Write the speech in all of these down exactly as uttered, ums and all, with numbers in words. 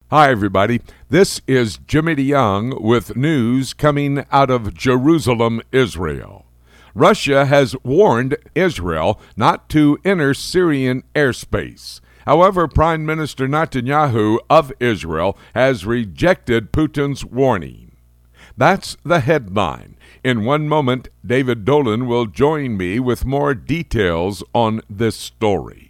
Hi, everybody. This is Jimmy DeYoung with news coming out of Jerusalem, Israel. Russia has warned Israel not to enter Syrian airspace. However, Prime Minister Netanyahu of Israel has rejected Putin's warning. That's the headline. In one moment, David Dolan will join me with more details on this story.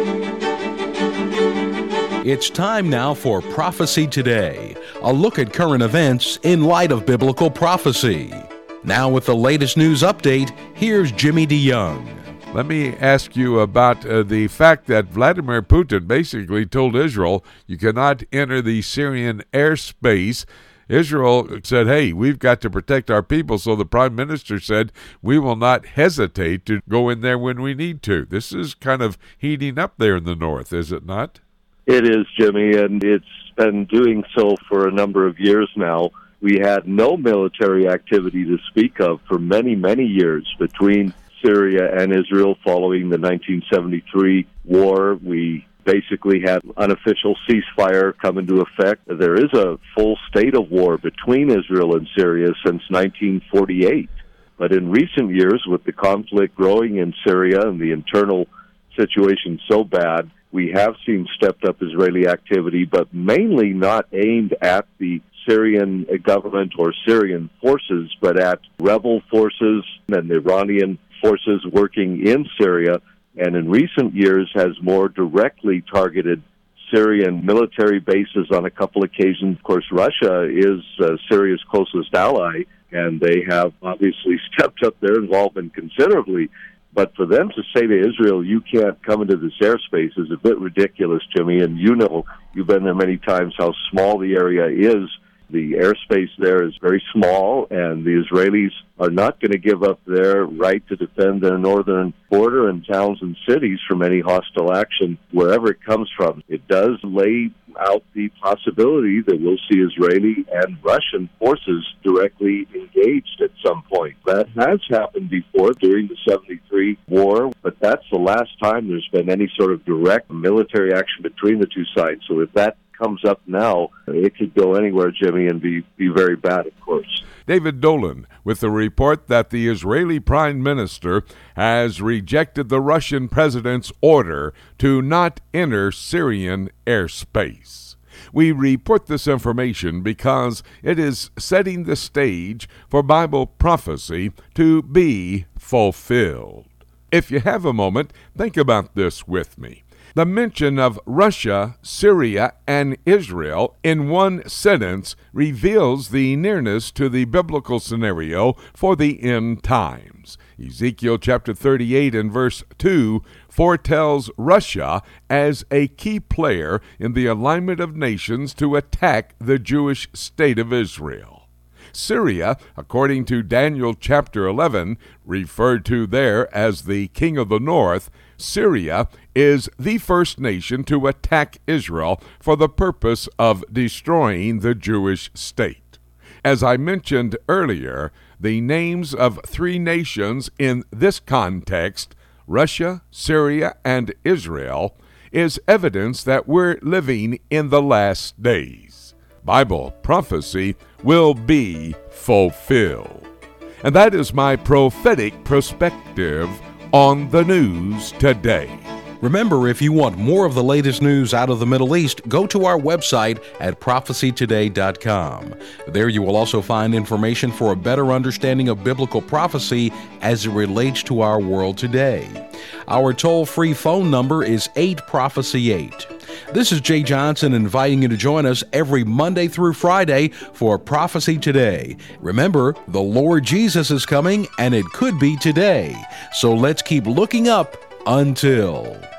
It's time now for Prophecy Today, a look at current events in light of biblical prophecy. Now with the latest news update, here's Jimmy DeYoung. Let me ask you about uh, the fact that Vladimir Putin basically told Israel you cannot enter the Syrian airspace. Israel said, hey, we've got to protect our people, so the prime minister said we will not hesitate to go in there when we need to. This is kind of heating up there in the north, is it not? It is, Jimmy, and it's been doing so for a number of years now. We had no military activity to speak of for many, many years between Syria and Israel following the nineteen seventy-three war. We basically had unofficial ceasefire come into effect. There is a full state of war between Israel and Syria since nineteen forty-eight. But in recent years, with the conflict growing in Syria and the internal situation so bad, we have seen stepped-up Israeli activity, but mainly not aimed at the Syrian government or Syrian forces, but at rebel forces and Iranian forces working in Syria, and in recent years has more directly targeted Syrian military bases on a couple occasions. Of course, Russia is uh, Syria's closest ally, and they have obviously stepped up their involvement considerably. But for them to say to Israel, you can't come into this airspace is a bit ridiculous, Jimmy. And you know, you've been there many times, how small the area is. The airspace there is very small, and the Israelis are not going to give up their right to defend their northern border and towns and cities from any hostile action, wherever it comes from. It does lay out the possibility that we'll see Israeli and Russian forces directly engaged at some point. That has happened before during the seventy-three war, but that's the last time there's been any sort of direct military action between the two sides. So if that comes up now, it could go anywhere, Jimmy, and be, be very bad, of course. David Dolan with the report that the Israeli Prime Minister has rejected the Russian president's order to not enter Syrian airspace. We report this information because it is setting the stage for Bible prophecy to be fulfilled. If you have a moment, think about this with me. The mention of Russia, Syria, and Israel in one sentence reveals the nearness to the biblical scenario for the end times. Ezekiel chapter thirty-eight and verse two foretells Russia as a key player in the alignment of nations to attack the Jewish state of Israel. Syria, according to Daniel chapter eleven, referred to there as the king of the north, Syria is the first nation to attack Israel for the purpose of destroying the Jewish state. As I mentioned earlier, the names of three nations in this context, Russia, Syria, and Israel, is evidence that we're living in the last days. Bible prophecy will be fulfilled. And that is my prophetic perspective on the news today. Remember, if you want more of the latest news out of the Middle East, go to our website at prophecy today dot com. There you will also find information for a better understanding of biblical prophecy as it relates to our world today. Our toll-free phone number is eight prophecy eight. This is Jay Johnson inviting you to join us every Monday through Friday for Prophecy Today. Remember, the Lord Jesus is coming, and it could be today. So let's keep looking up until...